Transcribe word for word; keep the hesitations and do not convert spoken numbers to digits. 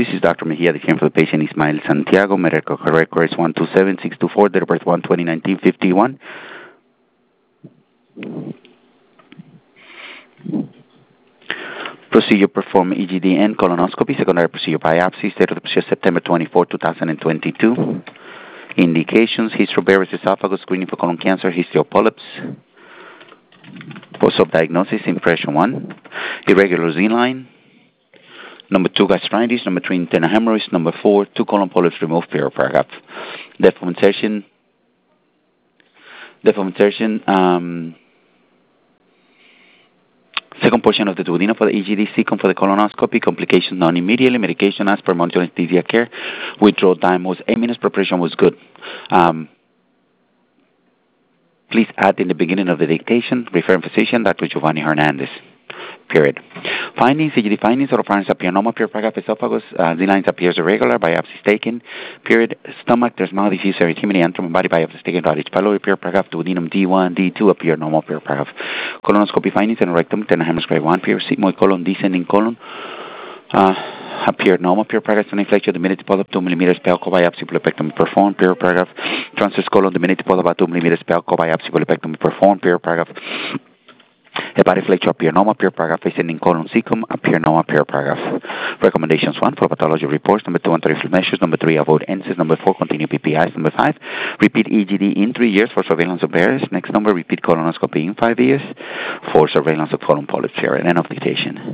This is Doctor Mejia, the care for the patient Ismael Santiago. Medical record is one two seven six two four, date of birth one twenty nineteen fifty-one. Procedure performed E G D and colonoscopy. Secondary procedure biopsy. Date of the procedure September twenty-fourth, two thousand twenty-two. Indications: history of Barrett's esophagus, screening for colon cancer, history of polyps. Post-op diagnosis: impression one, irregular Z line. Number two, gastritis. Number three, internal hemorrhoids. Number four, two colon polyps removed, period, paragraph. Depth of insertion. Depth of insertion. Um, second portion of the duodenum for the E G D, second for the colonoscopy. Complications non immediately. Medication as per monitor anesthesia care. Withdrawal time was eight minutes. Preparation was good. Um, please add in the beginning of the dictation, referring physician, Doctor Giovanni Hernandez. Period. Findings: E G D findings: oropharynx appear normal, period, paragraph. Esophagus, uh, Z lines appears irregular, biopsy is taken, period. Stomach, there's mild diffuse erythema, antrum, body biopsy is taken, H. pylori, period, paragraph. Duodenum D one, D two appear normal, period, paragraph. Colonoscopy findings: and rectum, internal hemorrhage grade one, period. Sigmoid colon, descending colon, uh, appeared normal, period, paragraph. Stomach flexure, diminutive polyp, two millimeters, pelvic biopsy, polypectomy performed, period, paragraph. Transverse colon, diminutive polyp, about two millimeters, pelvic biopsy, polypectomy performed, period, paragraph. Hepatic flexure appear normal, period, paragraph. Ascending colon cecum appear normal, period, paragraph. Recommendations: one, for pathology reports. Number two, anti-reflux measures. Number three, avoid N SAIDs. Number four, continue P P Is. Number five, repeat E G D in three years for surveillance of Barrett's. Next number, repeat colonoscopy in five years for surveillance of colon polyps. End of dictation.